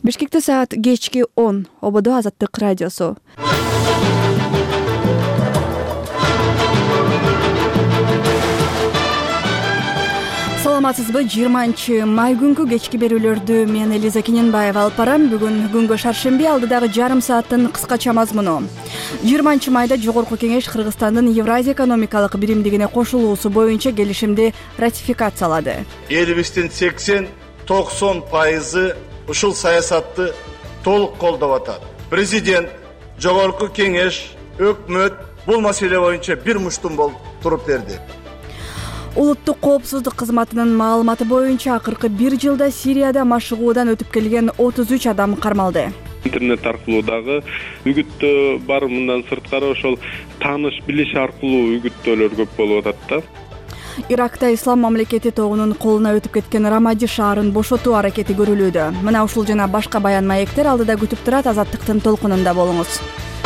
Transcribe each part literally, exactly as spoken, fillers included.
Бишкекте саат кечки он. Ободо Азаттык радиосу. Саламатсызбы? жыйырманчы май күнкү кечки берүүлөрдү мен Элиза Кененбаева алып барам. Бүгүн күнгө шаршемби алдыдагы жарым сааттын кыскача мазмуну. жыйырманчы майда Жогорку Кеңеш Кыргызстандын Евразия экономикалык биримдигине кошулуусу боюнча келишимди ратификациялады. Элибиздин сексен токсон пайызы ушул саясатты толук колдоп атат. Президент, Жогорку Кеңеш, өкмөт бул маселе боюнча бир муштум болуп туруп берди. Улуттук коопсуздук кызматынын маалыматы боюнча акыркы бир жылда Сирияда машыгуудан өтүп келген отуз үч адам кармалды. Интернет аркылуу дагы үгүттөө бар, мындан сырткары ошол тааныш билиш аркылуу үгүттөөлөр көп болуп атат да. Иракта Ислам мамлекети тобунун колуна өтүп кеткен Рамади шаарын бошотуу аракети көрүлүүдө. Мына ушул жана башка баян маектер алдыда күтүп турат. Азаттыктын толкунунда болуңуз.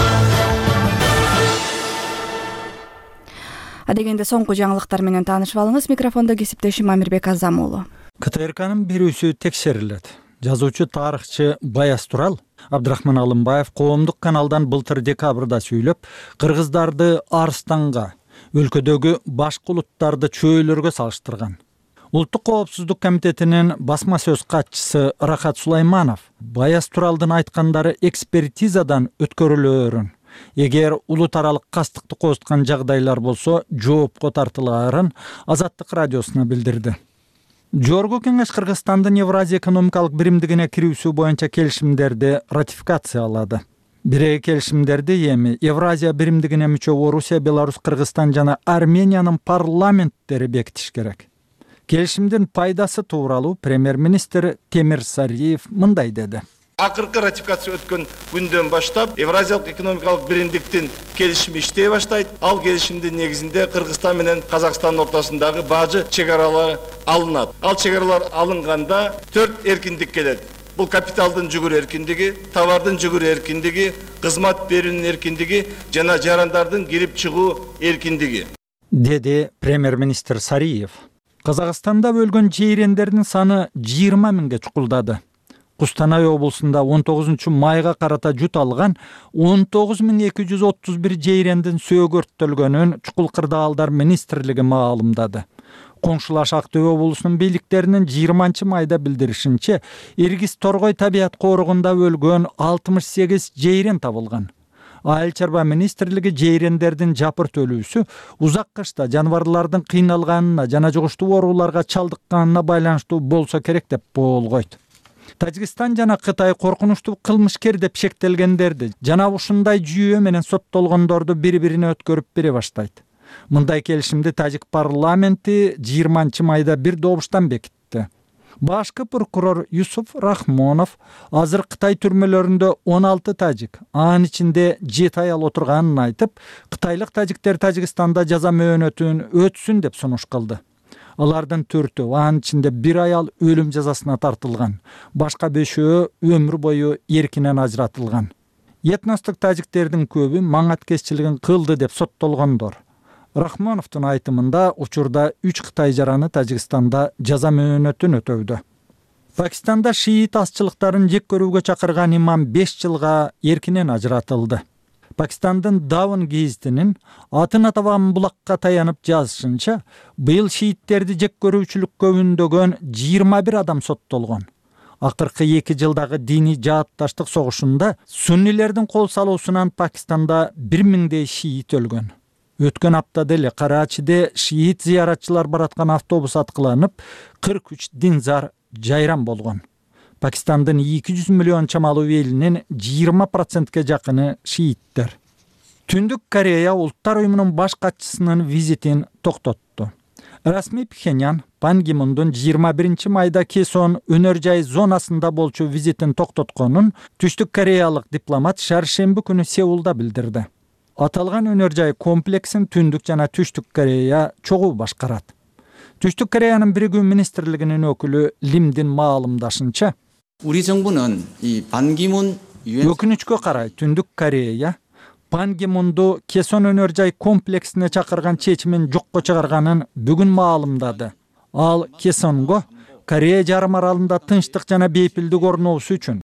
Адегенде соңку жаңылыктар менен таанышып алыңыз. Микрофондо кесиптешим Амирбек Азамуулу. КТРКнын берүүсү текшерилет. Жазуучу тарыхчы Баяз Турал Абдрахман Алымбаев коомдук каналдан былтыр декабрда сүйлөп, кыргыздарды Арстанга, өлкөдөгү башка улуттарды чөйлөргө салыштырган. Улуттук коопсуздук комитетинин басма сөз катчысы Рахат Сулайманов Баяз Туралдын айткандары экспертизадан өткөрүлөөрүн, эгер улут аралык кастыкты козуткан жагдайлар болсо жоопко тартылаарын Азаттык радиосуна билдирди. Жогорку Кеңеш Кыргызстандын Евразия экономикалык биримдигине кирүүсү боюнча келишимдерди ратификациялады. Бирээ келишимдерди эми Евразия биримдигине мүчө Орусия, Беларусь, Кыргызстан жана Армениянын парламенттери бекитиш керек. Келишимдин пайдасы тууралуу премьер-министр Темир Сариев мындай деди. Акыркы ратификация өткөн күндөн баштап Евразиялык экономикалык биримдиктин келишими иштей баштайт. Ал келишимдин негизинде Кыргызстан менен Казакстандын ортосундагы бажы чегаралары алынат. Ал чегаралар алынганда төрт эркиндик келет. Бул капиталдын жүгүр эркиндиги, товардын жүгүр эркиндиги, кызмат берүүнүн эркиндиги жана жарандардын кирип чыгуу эркиндиги, деди премьер-министр Сариев. Казакстанда бөлгөн жейрендердин саны жыйырма миңге чукулдады. Кустанай облусунда он тогузунчу майга карата жут алган он тогуз миң эки жүз отуз бир жейрендин сөөгөрттөлгөнүн Чукул Кырдаалдар министрлиги маалымдады. Коңшулаш Актөбө облусунун бийликтеринин жыйырманчы майда билдиришинче, Иргиз Торгой табият коругунда өлгөн алтымыш сегиз жейрен табылган. Айыл чарба министрлиги жейрендердин жапырт өлүүсү узак кышта жаныбарлардын кыйналганына жана жугуштуу ооруларга чалдыкканына байланыштуу болсо керек деп болгойт. Тажикстан жана Кытай коркунучтуу кылмышкер деп шектелгендерди жана ушундай жүйө менен соттолгондорду бири-бирине өткөрүп бере баштайт. Мындай келишимди Тажик парламенти жыйырманчы майда бир добуштан бекитти. Башкы прокурор Юсуф Рахмонов азыр Кытай түрмөлөрүндө он алты тажик, анын ичинде жети аял отурганын айтып, кытайлык тажиктер Тажикстанда жаза мөөнөтүн өтсүн деп сунуш кылды. Алардын төртөө, анын ичинде бир аял өлүм жазасына тартылган, башка бешөө өмүр бою эркинен ажыратылган. Этностук тажиктердин көбү маңаткесчилигин кылды деп соттолгондор. Рахмоновдун айтымында учурда үч Кытай жараны Тажикстанда жаза мөөнөтүн өтөүдө. Пакистанда шиит азчылыктарын жек көрүүгө чакырган имам беш жылга эркинен ажыратылды. Пакистандын Даван гезитинин атын атабам булакка таянып жазышынча, быйыл шииттерди жек көрүүчүлүккө үндөгөн жыйырма бир адам соттолгон. Акыркы эки жылдагы диний жаатташтык согушунда суннилердин кол салуусунан Пакистанда бир миңдей шиит өлгөн. Өткөн аптада эле Карачиде шиит зыяратчылар бараткан автобус аткыланып, кырк үч динзар жайран болгон. Пакистандын эки жүз миллион чамалуу элинин жыйырма процентке жакыны шииттер. Түндүк Корея улуттар уюмунун баш катчысынын визитин токтотту. Расмий Пхеньян Пан Ги Мундун жыйырма биринчи майда Кесон өнөр жай зонасында болчу визитин токтотконун Түштүк Кореялык дипломат шаршемби күнү Сеулда билдирди. Аталган өнөр жай комплексин Түндүк жана Түштүк Корея чогуу башкарат. Түштүк Кореянын биригүү министрлигинин өкүлү Лимдин маалымдашынча, 우리 정부는 이 반기문 유엔 өкүнүчкө карай Түндүк Корея Пан Ги Мунду Кесон өнөр жай комплексине чакырган чечимин жокко чыгарганын бүгүн маалымдады. Ал Кесонго Корея жарым аралында тынчтык жана бейпилдик орносу үчүн